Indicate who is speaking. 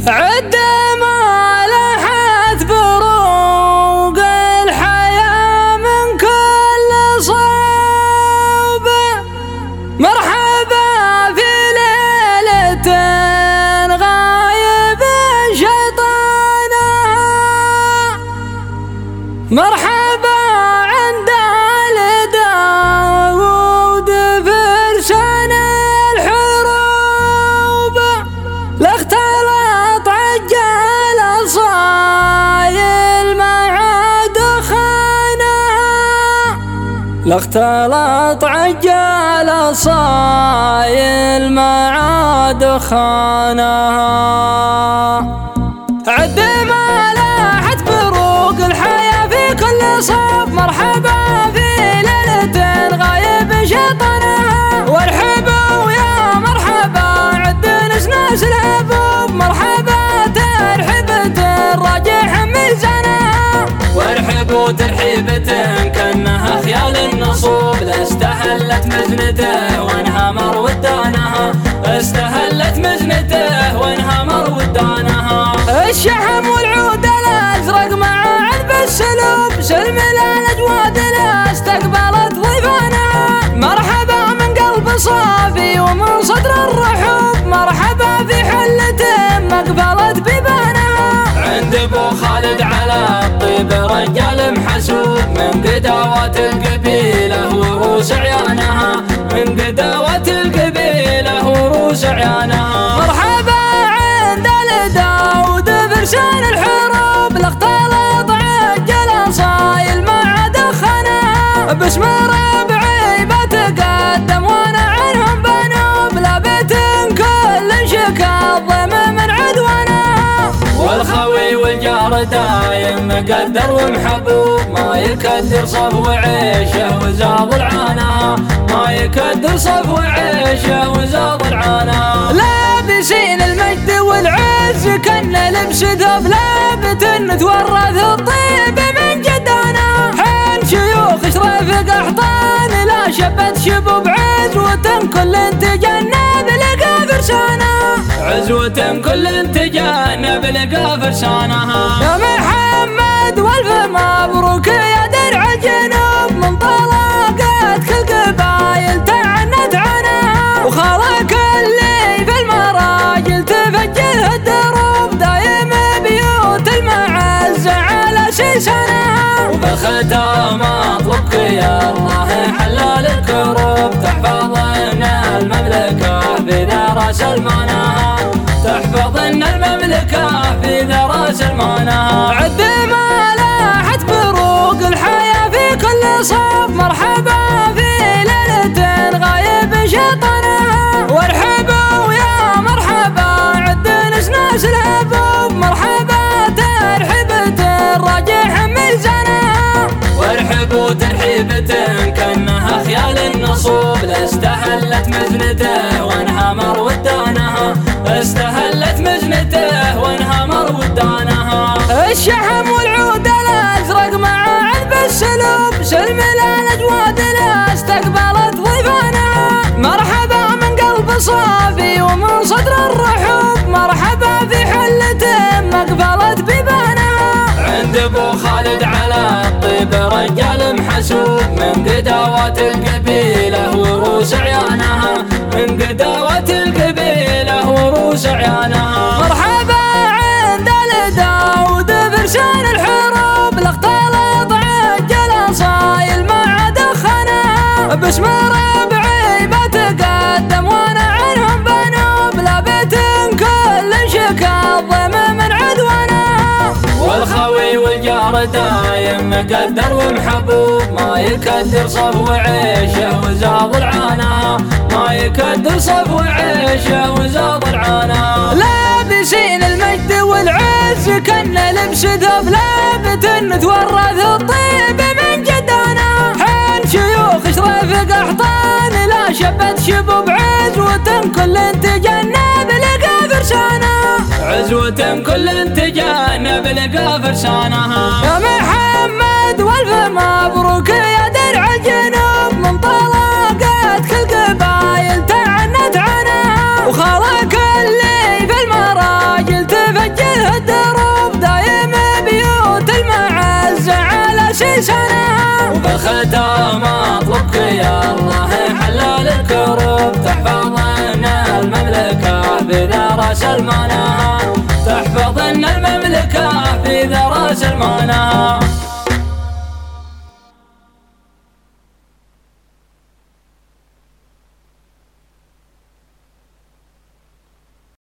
Speaker 1: عد ما لاحت بروق الحياة من كل صوب، مرحبا في ليلة غايب شيطانها، مرحبا عند داود فرسان الحروب، لاختلط عجل صايل مع دخانها، لاختلط عجل صايل مع دخانها. عد ما لاحت بروق الحياة في كل صوب، مرحبا في ليلة غايب شيطانها، وارحبوا يا مرحبا عد نسناس الهبوب، مرحبا ترحيبة الراجح ميزانها،
Speaker 2: وارحبوا ترحيبة كأنها خيال النصوب، لاستهلت مزنته وانهمر ودانها، استهلت مزنته وانهمر ودانها.
Speaker 1: الشحم والعود الازرق مع عذب السلوب، سلم الاجواد لا استقبلت ضيفانها، مرحبا من قلب صافي ومن صدر الرحوب، مرحبا في حلة ما قبلت بيبانها.
Speaker 2: عند ابو خالد على الطيب رجال محسوب، من قداوات القبيله وروس عيانها، من قداوات القبيله وروس عيانها.
Speaker 1: مرحبا عند داود فرسان الحروب، لاختلط عجل صايل مع دخانها، باسم ربعي بتقدم وانا عنهم بنوب، لابت كل شكا الضيم من عدوانها،
Speaker 2: والخوي والجار دايم مقدر ومحبوب، ما يكدر صفو عيشه وزاض العانها، ما يكدر صفو عيشه وزاض العانها.
Speaker 1: لابسين المجد والعز كان لبس ثوب، لابت تورث الطيب من جدانا، حين شيوخ اشرف قحطان لا شبت شبوب، عزوة كل تجنب لقى فرسانها،
Speaker 2: عزوة كل تجنب لقى فرسانها.
Speaker 1: يا محمد والف مبروك يا درع الجنوب، من طلاقات كل قبايل تعنت عنها، وخالك اللي في المراجل تفجر الدروب، دايم بيوت المعز على سيسانها،
Speaker 2: وبالختام اطلبك يا الله حلال الكروب، تحفظنا المملكة في ذرى سلمانها، تحفظنا المملكة في ذرى سلمانها.
Speaker 1: عد ما لاحت بروق الحياة في كل صوب، مرحبا في ليلة غايب شيطانها، وارحبوا يا مرحبا عد نسناس الهبوب، مرحبا ترحيبة الراجح ميزانها،
Speaker 2: وارحبوا ترحيبة كأنها خيال النصوب، لاستهلت مزنته وانهمر ودانها، استهلت مزنته وانهمر ودانها.
Speaker 1: الشحم والعود الازرق مع عذب السلوب، سلم الاجواد لا استقبلت ضيفانها، مرحبا من قلب صافي ومن صدر الرحوب، مرحبا في حلة ما قبلت بيبانها.
Speaker 2: عند ابو خالد على الطيب رجال محسوب، من قداوات القبيله وروس عيانها، من قداوات القبيله وروس عيانها.
Speaker 1: مرحبا عند داود فرسان الحروب، لاختلط عجل صايل مع دخانها، باسم ربعي بتقدم وانا عنهم بنوب، لابت كل شكا الضيم من عدوانها،
Speaker 2: والخوي والجار دايم مقدر ومحبوب، ما يكدر صفو عيشه وزاض العانها، ما يكدر صفو عيشه وزاض العانها.
Speaker 1: لابسين المجد والعز كان لبس ثوب، لابت تورث الطيب من جدانا، حين شيوخ اشرف قحطان لا شبت شبوب، عزوة كل تجنب لقى فرسانها،
Speaker 2: عزوة كل تجنب لقى فرسانها.
Speaker 1: يا محمد والف مبروك يا درع الجنوب، من طلاقات كل قبايل تعنت عنها، وخالك اللي في المراجل تفجر لسانها.
Speaker 2: وبالختام اطلبك يا الله حلال الكروب تحفظنا المملكة في ذرى سلمانها، تحفظنا المملكة في ذرى سلمانها.